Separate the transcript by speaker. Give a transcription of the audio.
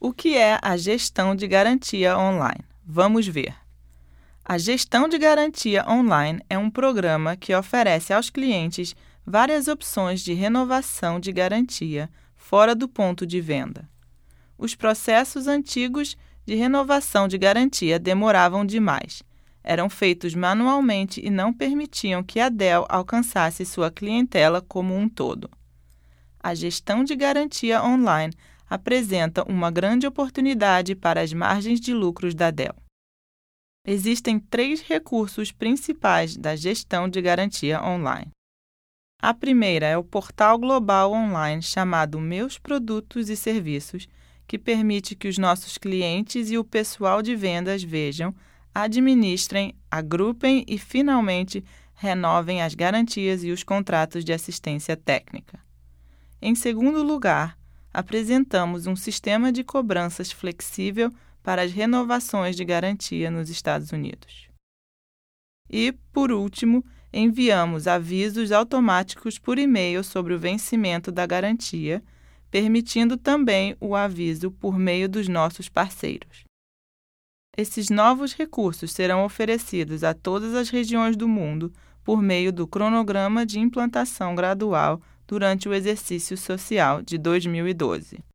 Speaker 1: O que é a gestão de garantia online? Vamos ver. A gestão de garantia online é um programa que oferece aos clientes várias opções de renovação de garantia fora do ponto de venda. Os processos antigos de renovação de garantia demoravam demais. Eram feitos manualmente e não permitiam que a Dell alcançasse sua clientela como um todo. A gestão de garantia online apresenta uma grande oportunidade para as margens de lucros da Dell. Existem 3 recursos principais da gestão de garantia online. A primeira é o portal global online chamado Meus Produtos e Serviços, que permite que os nossos clientes e o pessoal de vendas vejam, administrem, agrupem e, finalmente, renovem as garantias e os contratos de assistência técnica. Em segundo lugar, apresentamos um sistema de cobranças flexível para as renovações de garantia nos Estados Unidos. E, por último, enviamos avisos automáticos por e-mail sobre o vencimento da garantia, permitindo também o aviso por meio dos nossos parceiros. Esses novos recursos serão oferecidos a todas as regiões do mundo por meio do cronograma de implantação gradual durante o exercício social de 2012.